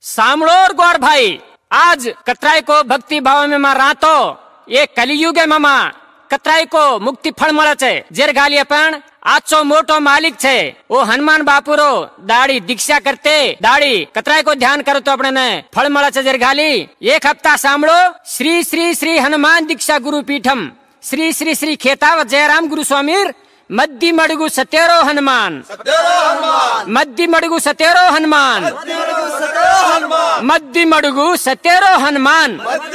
सामड़ो और गौर भाई, आज कतराई को भक्ति भाव में मां रातो ये कलियुग है मामा। कतराई को मुक्ति फल મળે છે જેર ગાલી પણ आचो मोटो मालिक छे वो हनुमान बापुरो दाढ़ी दीक्षा करते दाढ़ी कतराई को ध्यान करो तो अपने ने फल મળે છે જેર ગાली। एक हफ्ता सांभळो श्री श्री श्री हनुमान दीक्षा गुरु पीठम श्री श्री श्री खेतावत जयराम गुरु स्वामीर मद्दी मडगु सतेरो हनुमान मद्दी मडगु सतेरो हनुमान मद्दी मडगु सतेरो हनुमान।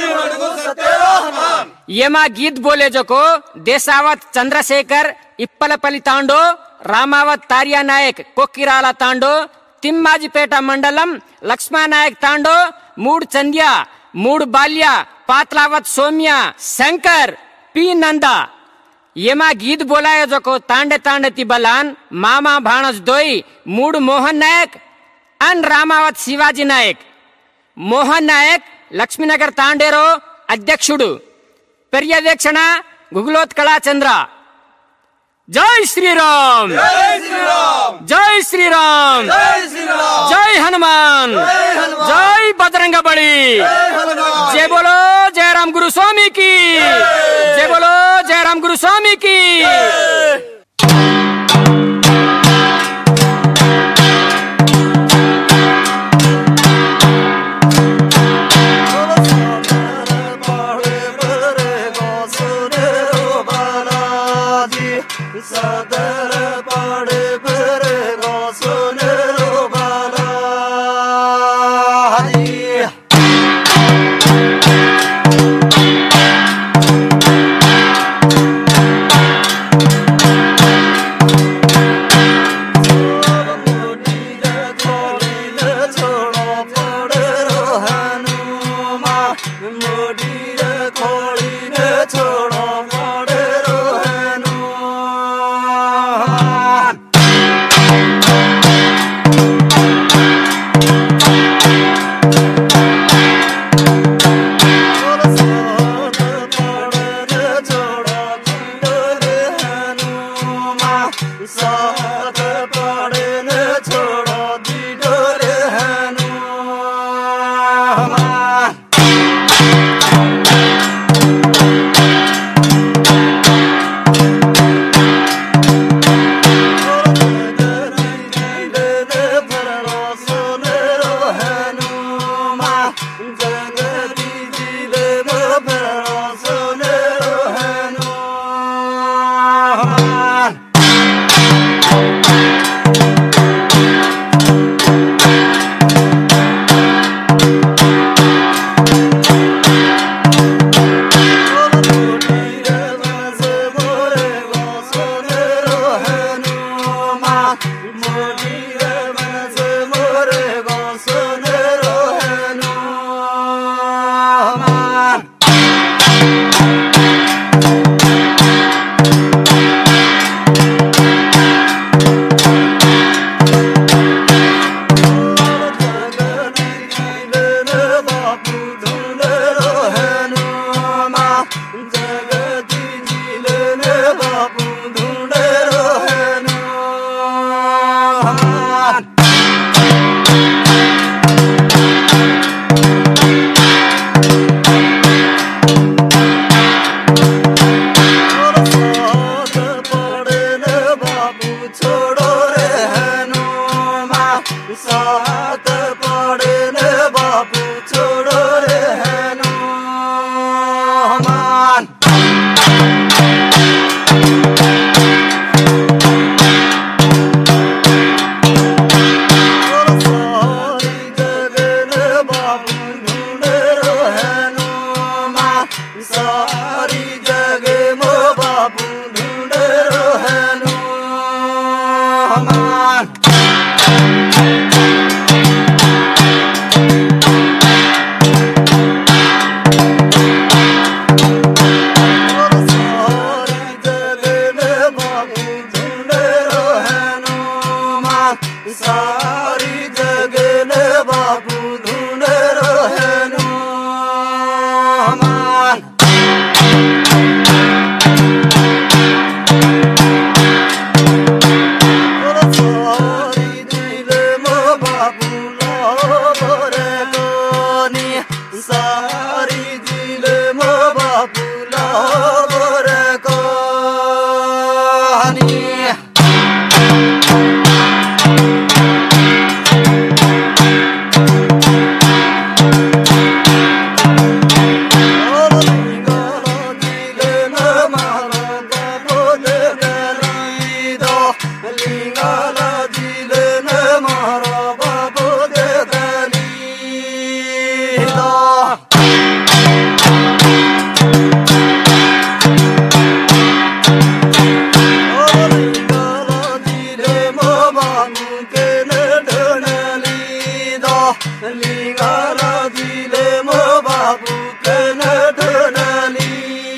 ये माँ गीत बोले जो को देशावत चंद्रशेखर इप्पलपल्ली तांडो रामावत तारिया नायक कोकिराला तांडो तिम्माजीपेटा मंडलम लक्ष्मण नायक तांडो मूड चंदिया मूड बाल्या पातलावत सोमिया शंकर पी नंदा। ये माँ गीत बोलायो जो को तांडे तांडे ती बलान मामा भाणस दोई मूड मोहन नायक अन रामावत शिवाजी नायक। मोहन नायक लक्ष्मीनगर तांडेरो अध्यक्षुडु पर्यवेक्षण गुगलोत कलाचंद्र। जय श्री राम जय श्री राम जय श्री राम जय हनुमान जय बजरंग बली। जय बोलो जयराम गुरु स्वामी की जय बोलो जयराम गुरु स्वामी की। लिंगाला दिले मो बाबू कन धनली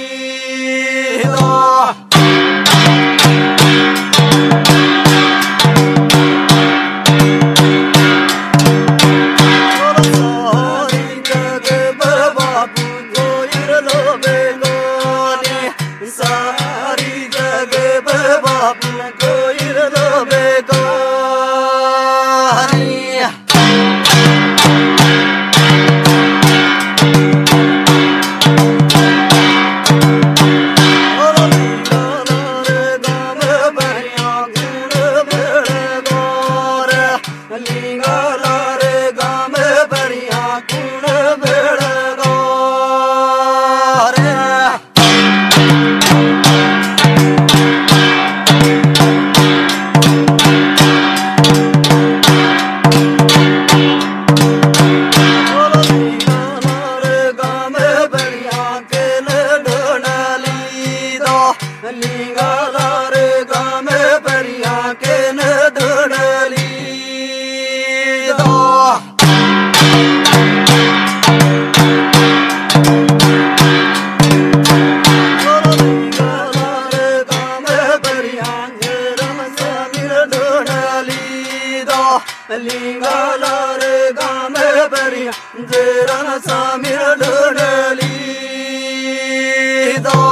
लिंगाला रे गाम परिया जेरा सामिर डोडली दो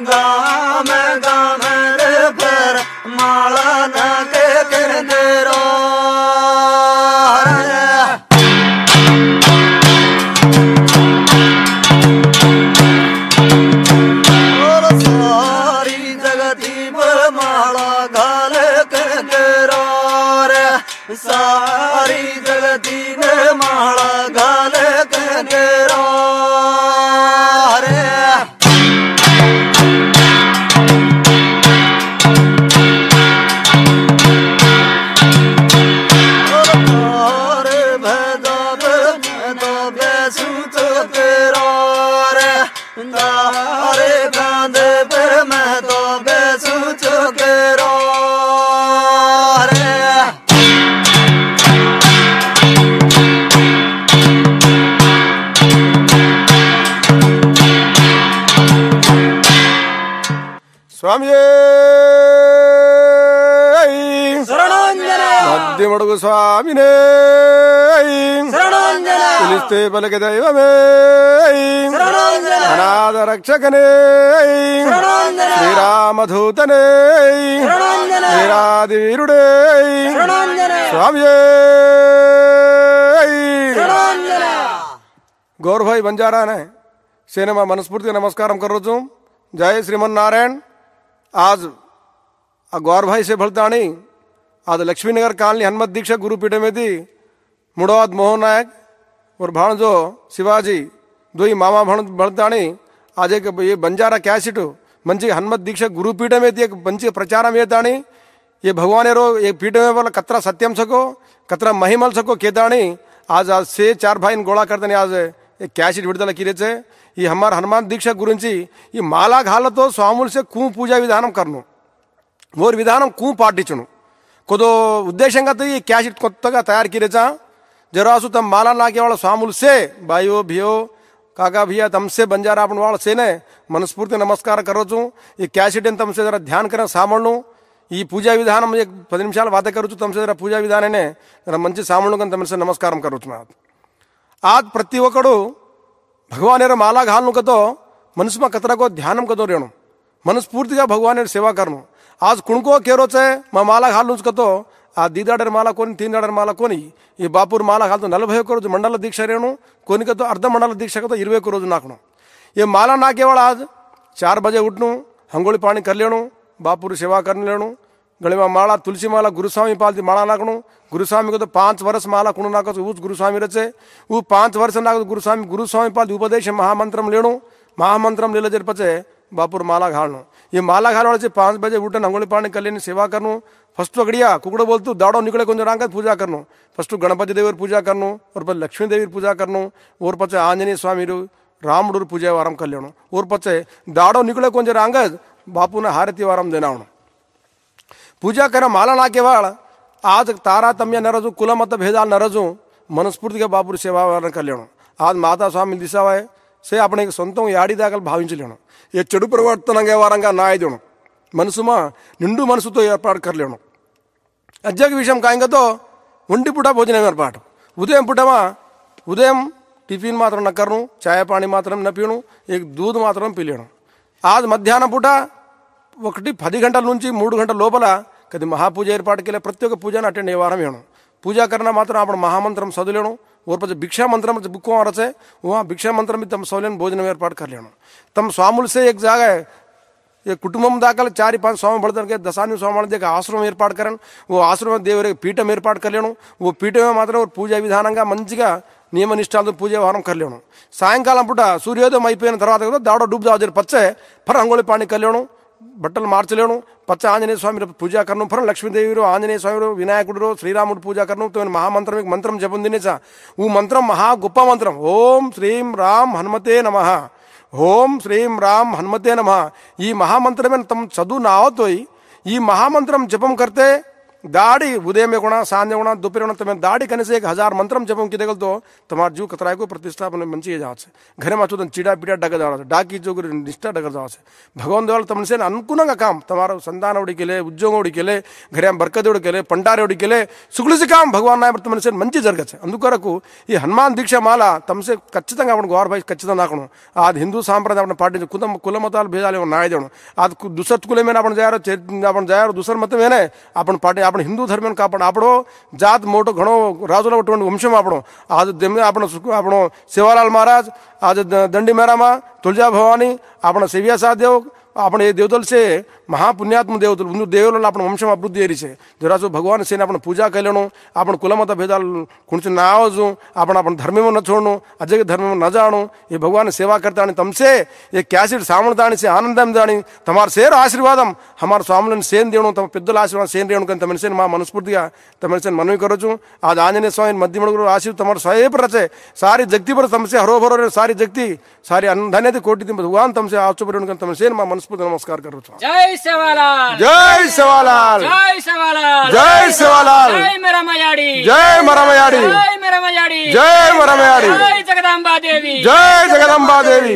गाम गाम रे पर माला न के रो सारी जगती पर माला घाल के रो रे सारी जगती में माला घाल के रो रे तारे कांधे पर मैं तो बेसू चुके रो रे स्वामी మధ్యమడుగు స్వామినే పిలిస్తే పలికి దైవమే అనాథ రక్షకనే శ్రీరామధూతనే వీరాది వీరుడే స్వామి गौर भाई बंजारा ने सेने में मनस्फूर्ति नमस्कार करो छू। जय श्रीमन नारायण। आज गौर भाई से भलताणी आज लक्ष्मीनगर कॉलोनी हनुमत दीक्षा गुरुपीठ में थी मुड़ावत मोहन नायक और भाणजो शिवाजी दो ही मामा भलताणी आज एक ये बंजारा कैसेट मंची हनुमत दीक्षा गुरुपीठ में थी एक मंची प्रचार में ताणी ये भगवान रो एक पीठ में बोला कतरा सत्यम सको कतरा महिमल सको केताणी आज आज से चार भाई गोला करते आज క్యాసెట్ విడుదల కిరేచే ఈ హమార్ హనుమాన్ దీక్ష గురించి ఈ మాలా ఘాలతో స్వాములసే కూ పూజా విధానం కర్ను ఓర్ విధానం కూ పాటించును కొదో ఉద్దేశంగా ఈ క్యాసెట్ కొత్తగా తయారు కిరేచా జరాసు తమ మాలా నాకే వాళ్ళ స్వాములసే భాయో భియో కాకా भिया तमसे बंजारा अपन वाला से ने मनस्फूर्ति नमस्कार करो छू। ये कैसेट तमसे जरा ध्यान करें सामणु ఈ పూజా విధానం एक 10 నిమిషాలు వాద కరుచు తమसे जरा పూజా విధాననే जरा మంచి సామణు కన్ తమसे నమస్కారం కరుచున్నాను। आज प्रति ఒక్కడు भगवान माला घालू कतो मनुष्य में कतरा को ध्यानम कतो रेणु मनस्फूर्ति का भगवान सेवा करनु। आज कुणको केरो चे मैं माला घालू कतो आ दीदाडर माला कोनी 3 दाडर माला कोनी ये बापूर माला घालतो 40 को रोज मंडल दीक्षा रेणु कोनी कतो अर्ध मंडल दीक्षा कतो 20 को रोज नाकणु। ये माला नाके वाला आज 4 बजे उठनु हंगोली पानी कर लेणु बापूर सेवा कर लेणु गले में माला तुलसी माला गुरुस्वामी पालती माला नाकणु। गुरुस्वामी को तो 5 वर्ष माला कुण नाको उस गुरुस्वामी रचे वो 5 वर्ष नाको गुरुस्वामी पालती उपदेश महामंत्रम लेणु महामंत्रम ले जर पचे बापुर माला घालनु। ये माला घालने से 5 बजे उठन अंगोली पानी कर लेने सेवा करनु। फर्स्ट अगड़िया कुकड़ो बोलतू दाड़ो निकले कुछ रांगत पूजा करनु। फर्स्ट गणपति देवी पूजा करनु और फिर लक्ष्मी देवी पूजा करनु और पचे आंजनेय स्वामी रामुडूर पूजा वारम कर लेणु और पचे दाड़ो निकले कुछ रांगत बापू ने हारती वारम देना पूजा कर माला नाके वाल आज तारातम्य न रजू कुल मत भेदाल न रजू मनस्फूर्ति का बापुर सेवा कर लेणु। आज माता स्वामी दिशावाय से अपने सొంతం యాడి దాకలు భావించలేను ఏ చెడు ప్రవర్తనంగా వారంగా నాయదును మనసుమా నిండు మనసుతో ఏర్పాటు కర్లేను। అజ్జక విషయం కాయంగతో ఒంటి పూట భోజనం ఏర్పాటు ఉదయం పూటమా ఉదయం టిఫిన్ మాత్రం न करनु चाय पानी మాత్రం न पीणु एक दूध మాత్రం పీలేను। आज మధ్యాహ్నం పూట 1-10 గంటల నుంచి 3 గంటల లోపల कभी महापूजा एर्पाट के लिए प्रत्येक पूजा अटेंड वारम हेणु पूजा करना मात्र आप महामंत्रम सदलेणु और पचे भिक्षा मंत्र बुक रचे वहाँ भिक्षा मंत्र में तम सौलेन भोजन एर्पाट कर लेणु। तम स्वामुल से एक जगह ये कुटुंबम दाखल 4-5 स्वामी बढ़ते के दशानी स्वामी देख आश्रम एर्पाट करें वो आश्रम देवर पीठम एर्पाट कर लेणु वो पीठ में मात्र पूजा विधान मंचिगा नियम निष्ठाल पूजा वारम कर लेणु। सायंकालम पूट सूर्योदय అయిపోయిన తర్వాత दाड़ो डूब जाओ पचे फर अंगोली पानी कर लेणु बट्टल मार्चलेणु पच्चा आंजनेय स्वामी पूजा करनु फर लक्ष्मीदेवी आंजनेय स्वामी विनायकुడు श्रीरामुడు पूजा करनु तो महामंत्र एक मंत्रम जपन दिनेचा वो मंत्रम महा गोप्प मंत्रम ओम श्रीम राम हनुमते नमः ओम श्रीम राम हनुमते नमः। ये महामंत्र में तम चदु ना आवत होई ये महामंत्रम जपम करते दाढ़ी उदय में गुणा सांझ गुणा दोपहर गुणा तुम्हें दाढ़ी करने से 1000 मंत्रम जपम की देखल तो तुम्हारा जीव कतराय को प्रतिष्ठा अपने मंची जाओ से घरे में तो चीड़ा पीड़ा डग जाओ से डाकी जो निष्ठा डग जाओ से भगवान देवल तुम से अनुकूल काम तुम्हारा संतान उड़ी के लिए उद्योग उड़ी के लिए घरे में बरकत उड़ी के लिए पंडारे उड़ी के लिए सुगुल से काम भगवान नाय तुम से मंची जरगचे अंदुकరకు ఈ హనుమాన్ దీక్ష మాల తమసే ఖచ్చితంగా आपण గౌర్ భాई ఖచ్చితంగా నాకను ఆది హిందూ సాంప్రదాయ आपण పాటించు కుల మతాలు భేదాలు ఉన్నాయి దేవను ఆది दुसर कुले में आपण जायारो दुसर मत में ने आपण पाटे आपण हिंदू धर्म का आपण आपणो जात मोटो घणो राजुला वटवंड वंशम आपणो आज देम आपणो सेवालाल महाराज आज दंडी मेरामा तुलजा भवानी आपण सेविया साथ देव आपण ये देवतल से महापुण्यात्म देवतल उन देवल आपण वंशम अभिवृद्धि एरी छे जरासो भगवान से आपण पूजा करेणो आपण कुलमत भेदाल कुणचे ना आवजो आपण धर्म में न छोड़नो अजय धर्म में न जाणो ये भगवान सेवा करता आणि तमसे ये कैसेट सामणताणी से आनंदम जाणी तमार सेर आशीर्वादम हमार स्वामीन सेन देणो तम पेद्दल आशीर्वाद सेन रेणो कन तमन सेन मा मनस्फूर्तिगा तमन सेन मनवी करो छु आज आंजनेय स्वामी मध्यमगुरु आशीर्वाद तमार सहे पर रचे सारी जगती पर तमसे हरो भरो सारी जगती सारी धन्यते कोटि भगवान तमसे आचो पर कन तमन सेन मा मनस्फूर्ति नमस्कार करो छु जय सेवालाल जय सेवालाल जय सेवालाल जय सेवालाल जय मेरा मयाड़ी जय मरमयाड़ी जय मेरा मयाड़ी जय मरमयाड़ी जय जगदम्बा देवी जय जगदम्बा देवी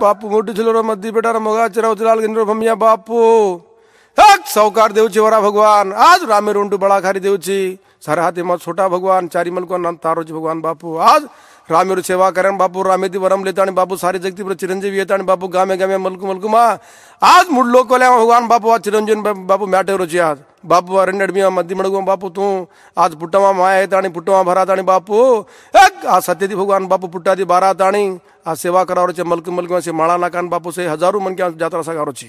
बापू मोठी छिलो मध्य बेटा मोगा चिरा उचलाल गिंद्रो भमिया बापू सावकार देवची वरा भगवान आज रामे रोंडू बड़ा खारी देवची सारे हाथी मत छोटा भगवान चारी मल को अनंत तारो भगवान बापू आज रामेर सेवा करें बापू रामेती वरम लेता बापू सारे जगती पर चिरंजीवी येता बापू गामे गामे मलकू मलकू मा आज मुड लोक को भगवान बापू आज चिरंजीवन बापू म्याटे रोची आज बापू अरण्य मध्य मडगो बापू तू आज पुट्टमा माया येता पुट्टमा भराता बापू आज सत्यती भगवान बापू पुट्टा दी बाराता आज सेवा करावरचे मलकू मलकू से माळा नाकान बापू से हजारों मन के जात्रा सगारोची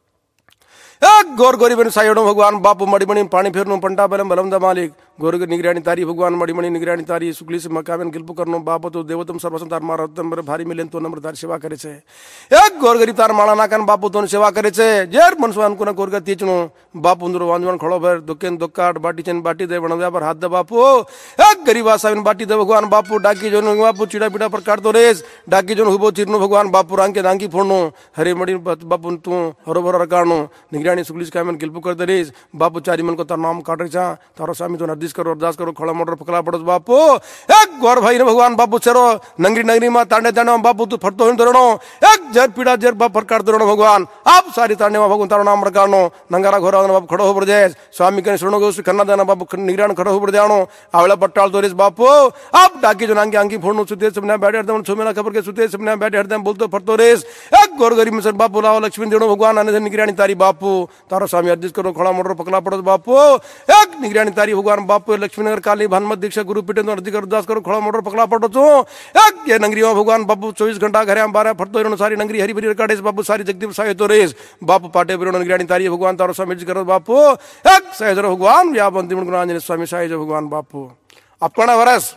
गोर गोरी साइडो भगवान बापू मड़ीमणि पानी फेरनो पंटा बलम बलम द मालिक गोर निगरानी तारी भगवान मड़ीमणि निगरानी तारी सुकली से मकावन गिल्पु करनो बापू तो देवतम सर्वसम तार मार तंबर भारी मिलेन तो नम्र तार सेवा करे छे एक गोर गरीब तार माळा नाकान बापू तो सेवा करे छे जेर मनसवान को गोर का तीचनो बापू उंदरो वांजवन खड़ो भर दुकेन दुक्काट बाटी चेन बाटी दे बनव्या पर हाथ द बापू एक गरीब आसाविन बाटी दे भगवान बापू डाकी जोन बापू चिड़ा पिड़ा पर काट दो रेस डाकी जोन हुबो चिरनो भगवान बापू रांके दांकी फोड़नो हरे मड़ी बापू तू हरोभरो रकानो निगरानी सुकली कामन गिल्पु कर दरीस बापू चारी मन को तार नाम काट रे छा तारो स्वामी तो नर्दिश करो अरदास करो खड़ा मोटर पकला पड़ो बापू एक गौर भाई ने भगवान बापू चरो नंगरी नगरी में तांडे तांडे बापू तू फटतो हिन दरणो एक जर पीड़ा जर बाप फरकार दरणो भगवान आप सारी तांडे में भगवान तारो नाम रकानो नंगारा घोरा बापू खड़ो हो पड़ जाए स्वामी के सुनो गो खन्ना देना बापू निगरान खड़ो हो पड़ जानो आवला पट्टाल तो रेस बापू आप डाकी जो नांगी आंगी फोड़नो सुते सबने बैठे हरदम छुमेला खबर के सुते सबने बैठे हरदम बोलतो फटतो रेस एक गौर गरीब में सर बापू लाओ लक्ष्मी देणो भगवान आने से निगरानी तारी बापू तारो स्वामी अर्जित करो खड़ा मोटर पकला पड़ो बापू एक निगरानी तारी भगवान बापू लक्ष्मीनगर काली भानमत दीक्षा गुरु पीठे तो अर्जी कर अरदास करो खड़ा मोटर पकला पड़ो तो एक ये नगरी भगवान बापू 24 घंटा घरे हम 12 फटतो इनो सारी नगरी हरी भरी काटे बापू सारी जगदीप साय तो रेस बापू पाटे बिरो निगरानी तारी भगवान तारो स्वामी अर्जी करो बापू एक सहजर भगवान व्यापंती गुणांजन स्वामी साय जो भगवान बापू अपना वरस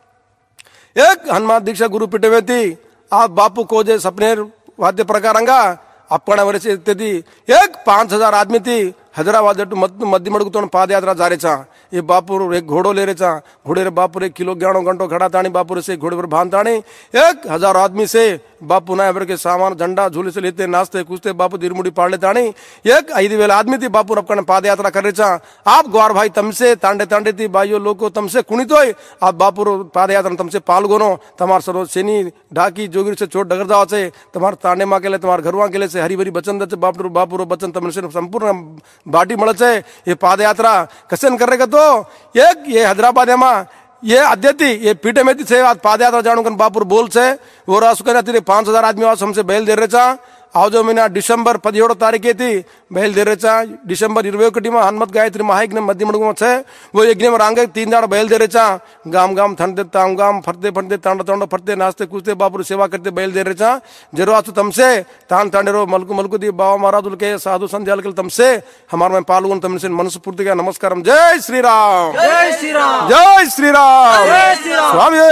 एक हनुमान दीक्षा गुरु पीठे में थी आप बापू को जे सपने वाद्य प्रकारांगा अपना वर्ष इत्यादि एक 5000 आदमी थी हैदराबाद मध्य मड़क तो पाद यात्रा जा रहे ये बापू एक घोड़ो ले रहे घोड़े रे बापू रे किलो 11 घंटो खड़ा तानी बापू से घोड़े पर भान तानी 1000 आदमी से बापू ना के सामान झंडा झूले से लेते नाचते कूदते बापू दिरमुड़ी पाड़ ले तानी एक 5 वेला आदमी थी बापू अपना पाद यात्रा कर रहे आप ग्वार भाई तमसे तांडे तांडे थी भाइयों लोग तमसे कुणित आप बापू पाद यात्रा तमसे पालगोनो तमार सरो सेनी ढाकी जोगिर से चोट डगर जावा से तमार तांडे मा के तमार घरवा के से हरी भरी बचन दे बापू रो बचन तमन से संपूर्ण बाटी मळ छे ये पाद यात्रा कसन कर रहे तो एक ये हैदराबाद में ये अद्यति ये पीठे में थी आज पाद यात्रा जाणु कन बापुर बोल से वो रासुकन 5000 आदमी आज हमसे बैल दे रहे आज महीना डिसेंबर 17 तारीखे थी बैल दे रहे डिसेंबर 21 में हनुमत गायत्री महायज्ञ मध्य मड़गु में छे वो यज्ञ में रांगे 3 दाड़ बैल दे रहे गाम गाम थंडते ताम गाम फरते फरते तांड तांड फरते नाचते कूदते बापुर सेवा करते बैल दे रहे जरो आज तमसे तान तांडेरो मलकू मलकू दी बाबा महाराज के साधु संध्याल के तमसे हमारे में पालगुन तमसे मनस्फूर्ति का नमस्कार जय श्री राम जय श्री राम जय श्री राम जय श्री राम स्वामी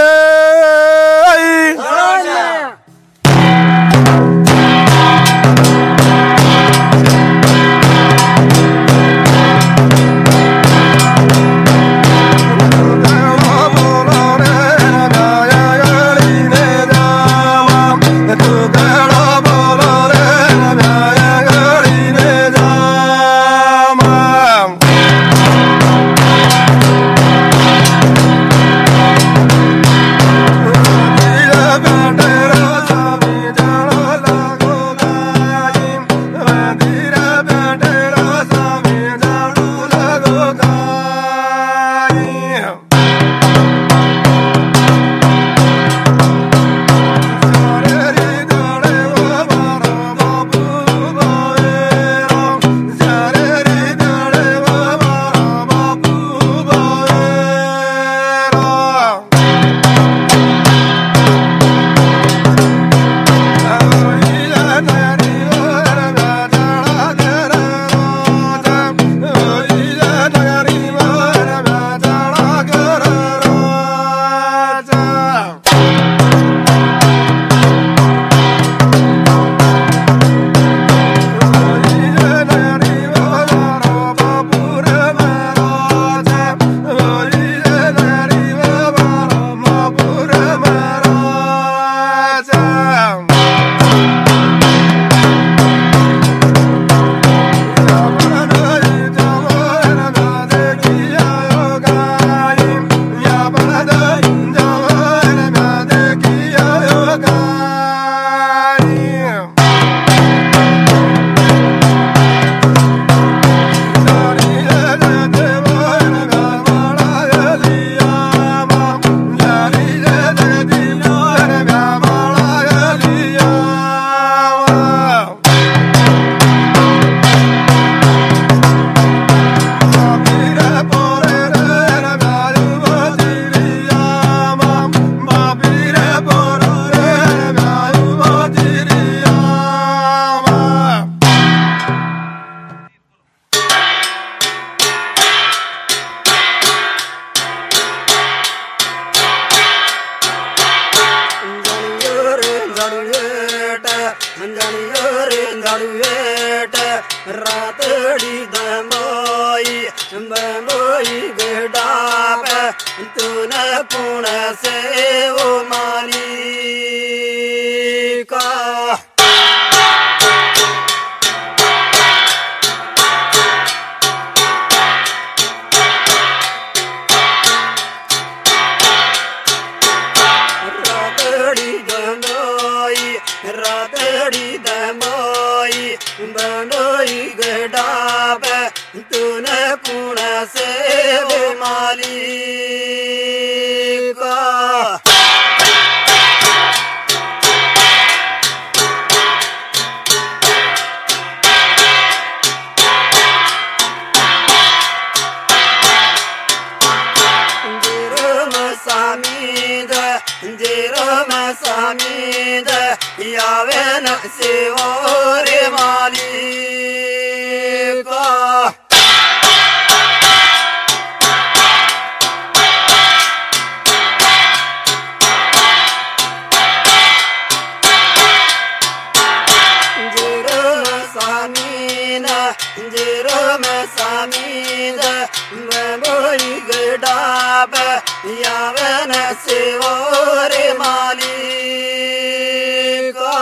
दड़ुएट जनियो रे दड़ुएट रातड़ी दमोई बमोई गडाप तूने पुण से ओ मालिका रातड़ी दमोई बनोई गडाप तूने पुण से वो मालिका सामीद यावे न सेवो रे मालिका जेरो में सामीद बोई गडाप यावे न सेवो रे मालिका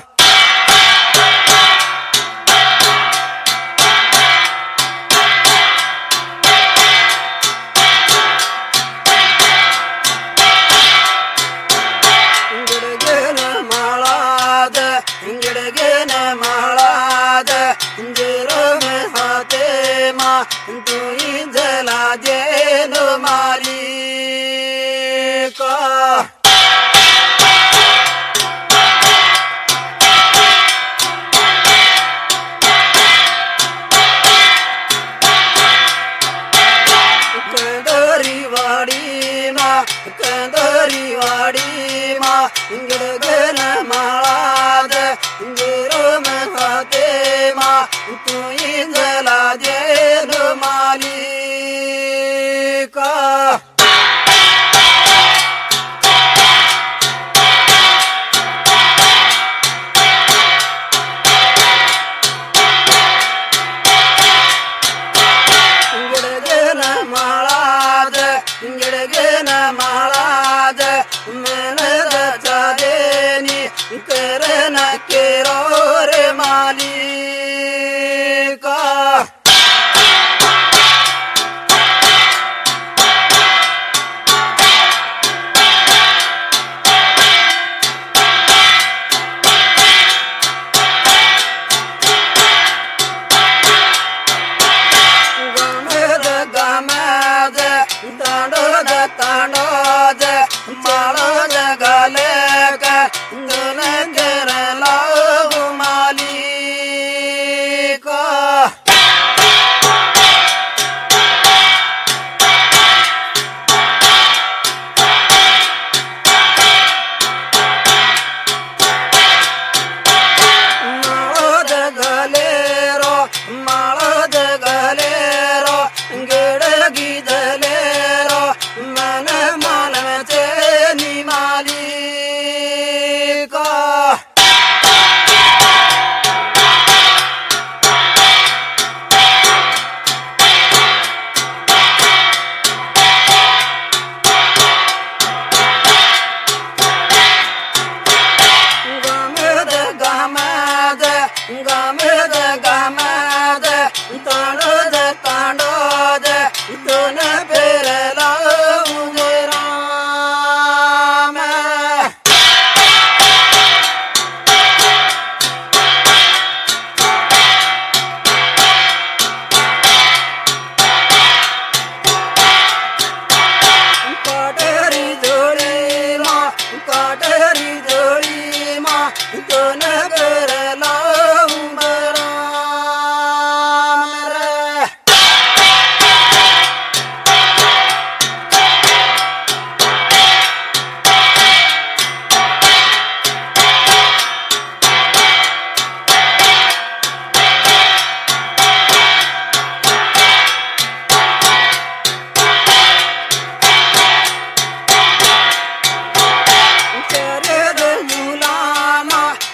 गिड़गन मालाद जेरो में हाथे माँ तू ही जला जेनो मालिका कंदोरी वाड़ी माँ गिड़गन मालाद जेरो में हाथे माँ तू ही जला जेनो मालिका गिड़गन मालाद मैंने रचा देनी करना केरो रे मालिका तांडोज मालोज गलेक दुन गर लाभ मालिका मालोज गलेरो गिड़गी दलेरो मन मन में चेनी मालिका गमद गमद गमद गमद तांडोज तांडोज दोन पेर लाऊंगे राम काटरी जोड़ी माँ दोन पेर लाऊंगे राम रे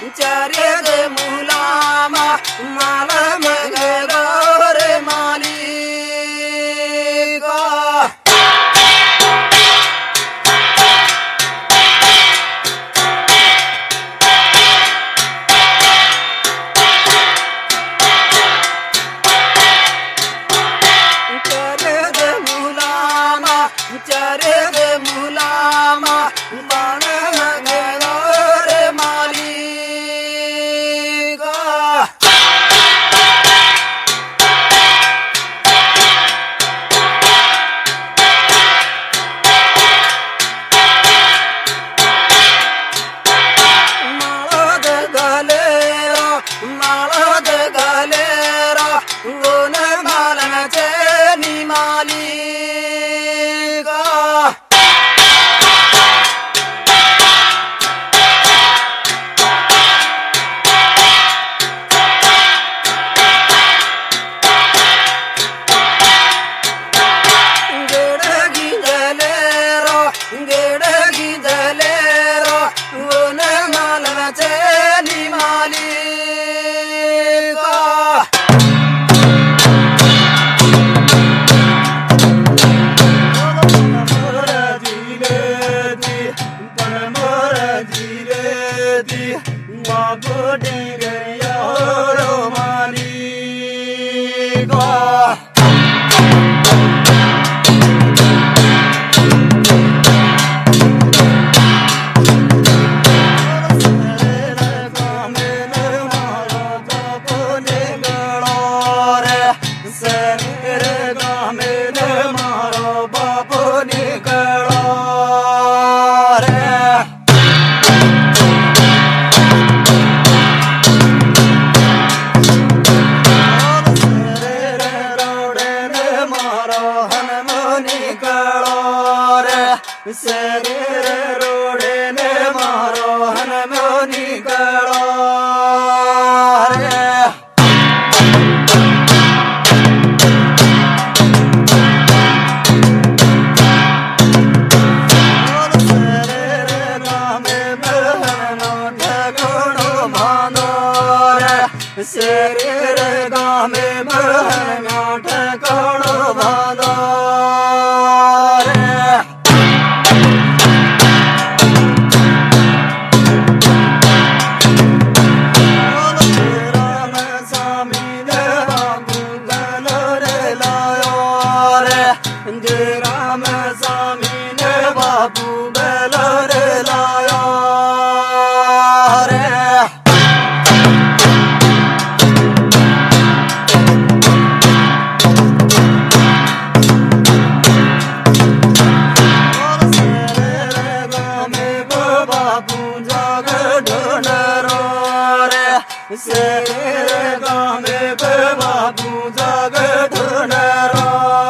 चरे दे मुलामा माल मगे गोरे मालिका चरे दे मुलामा बाण मगे गोरे मालिका मालो दे गलेरा गोन मालन चेनी मालिका गेड़गी दलेरो गोन मालन चेनी मालिका शरीर रोड़े ने मारो हनुमानी गड़ो रे शरीर गामे बहनो ठगुणो मानो रे शरीर गामे बहनो ठगुणो मानो राम स्वामी ने बापू बेलो रे लाया रे बापू जाग ढूंढ रो रे शेर गामे बापू जाग ढूंढ रो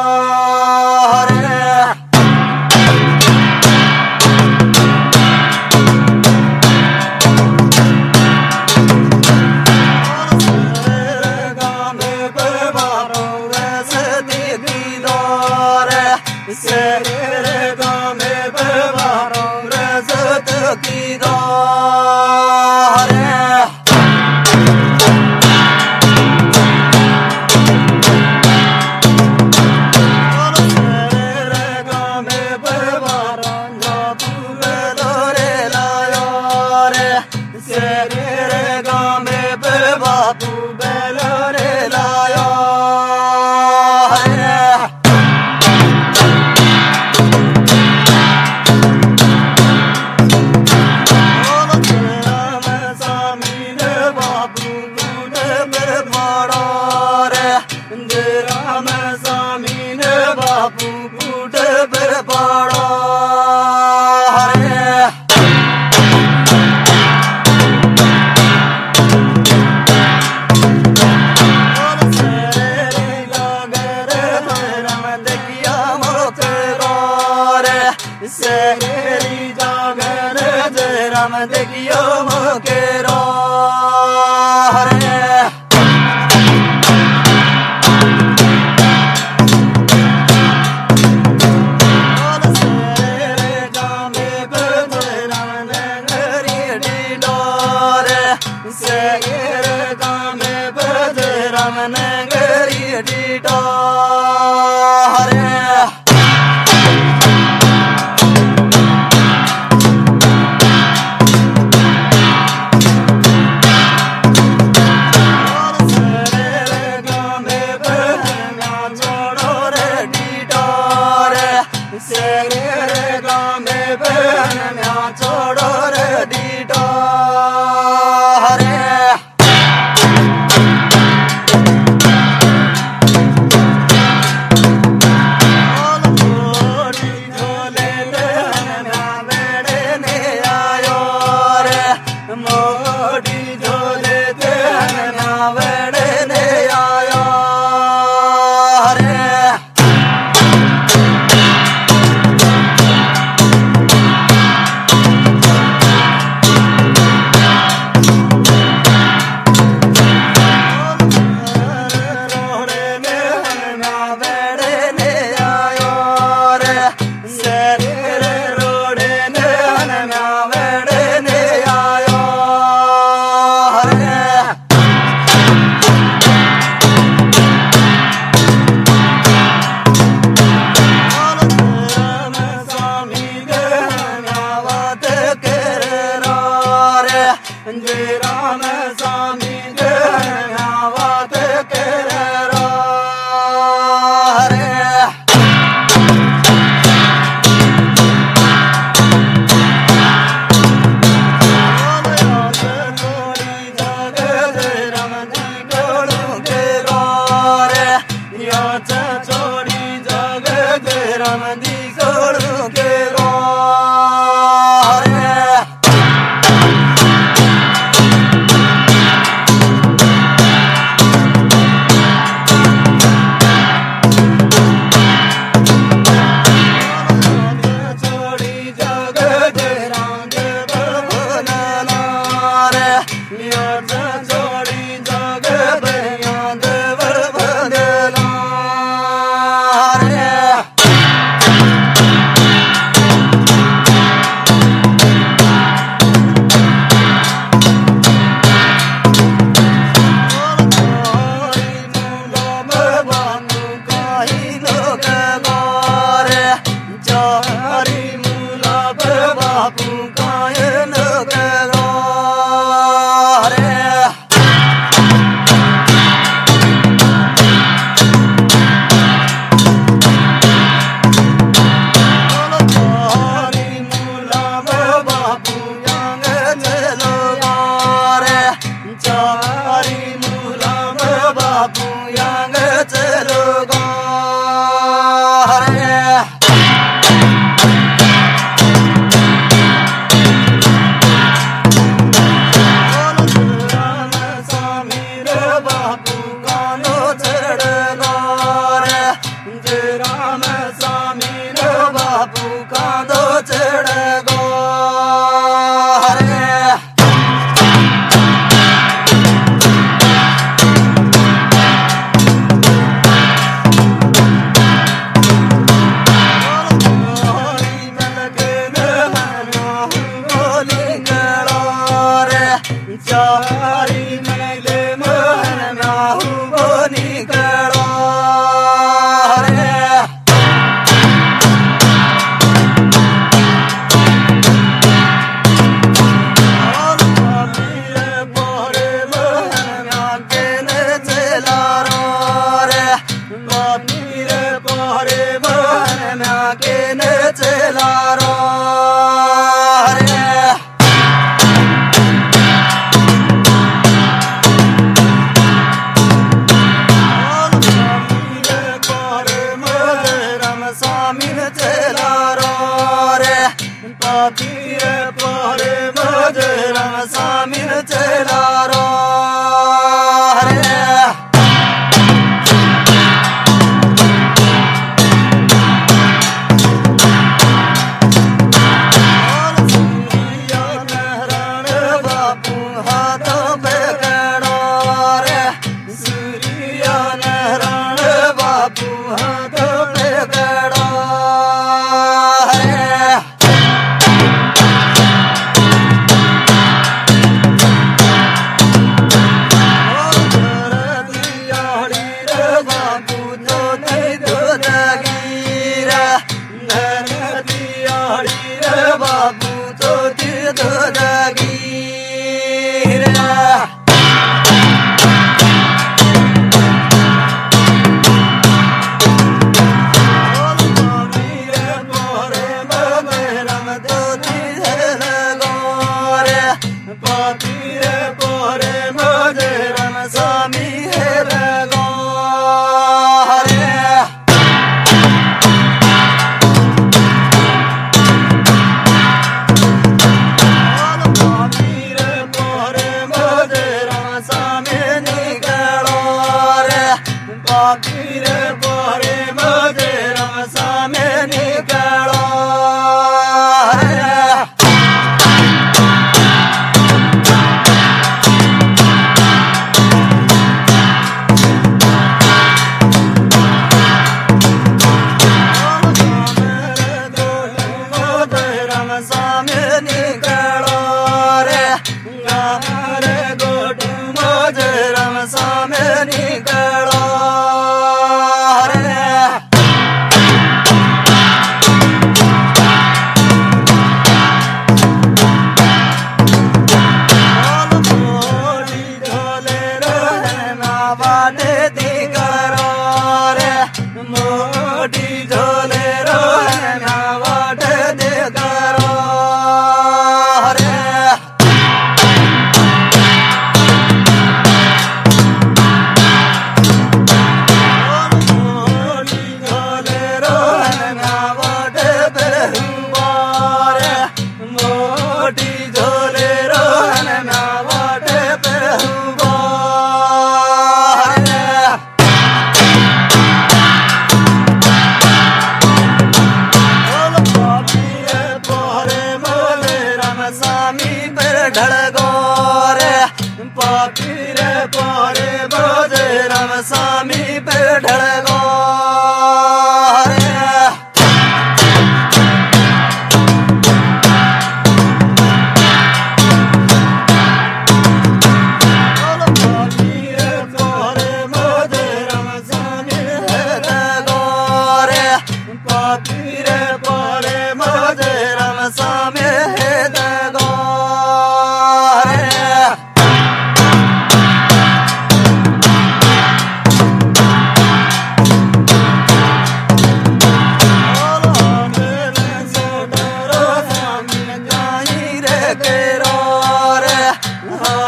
शरीर गामे बेवारो रजत की दौरे शरीर गामे बेवारो जापू बेलोरे लायो रे शरीर गामे बेबापू बेलोरे लायो रे राम स्वामी ने बापू बूढ़ पर पड़ो रे शरीरी जागर राम देखियो मोके रो रे सेर गामे बज रमन गरी डीडो हरे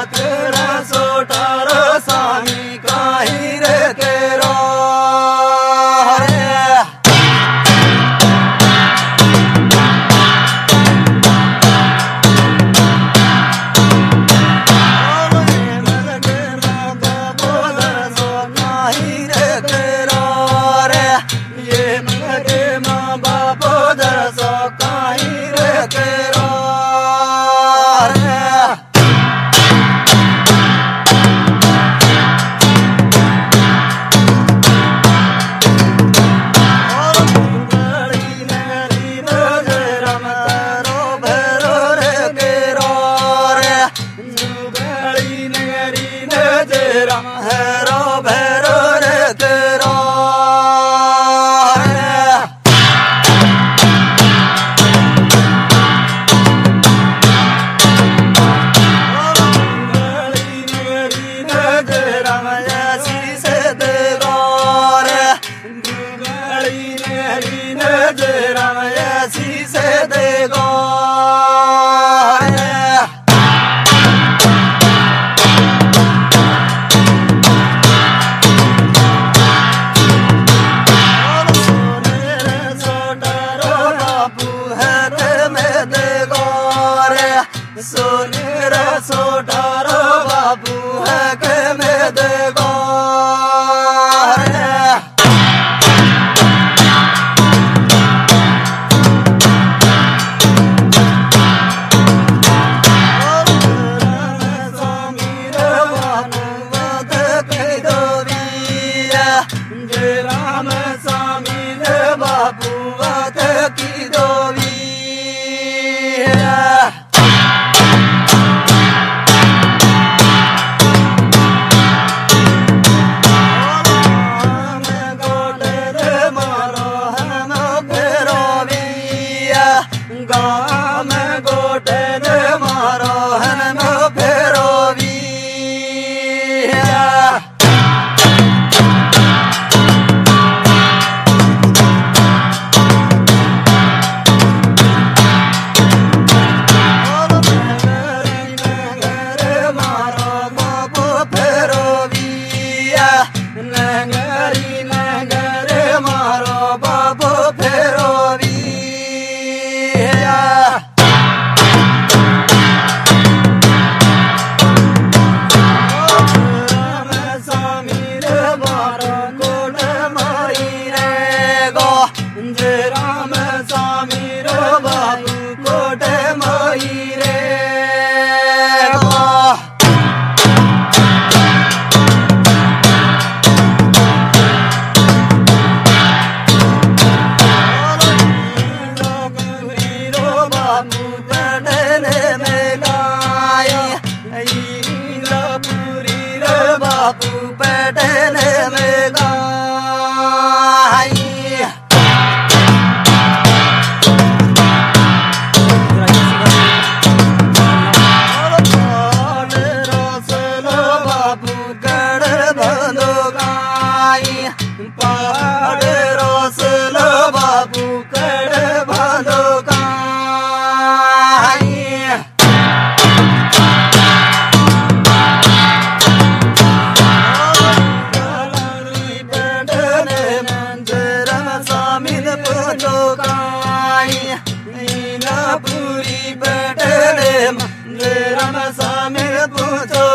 तेरा सोटार स्वामी काही रे केरो हेरो भैरो रे तेरो सोनेरा सोटारो बाबू है के में देगो राम स्वामी रे बाबू की दोवी गाम गोटे रे मारो हन फेरो भी मारो बाबू फेरो भी नगरी नगर मारो बाबू फेरो भी राम स्वामी रो बाबू कोटे मोई रे बाबू पटने में गाय पूरी रे बाबू पटने में गाय पहाड़ रोसल बाबू कड़ बांधो पूरी बैठे मंदिरम स्वामी पूछो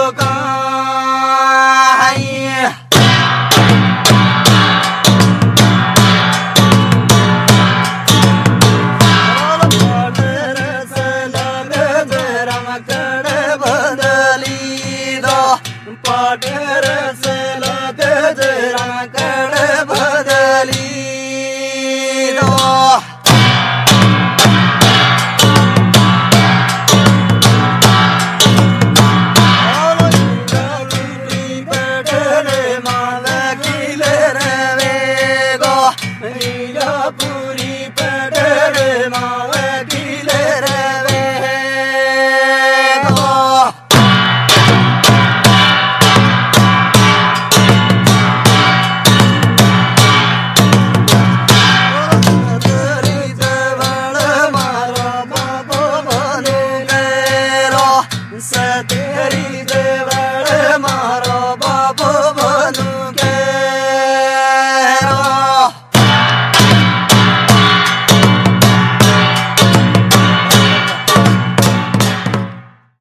पाटर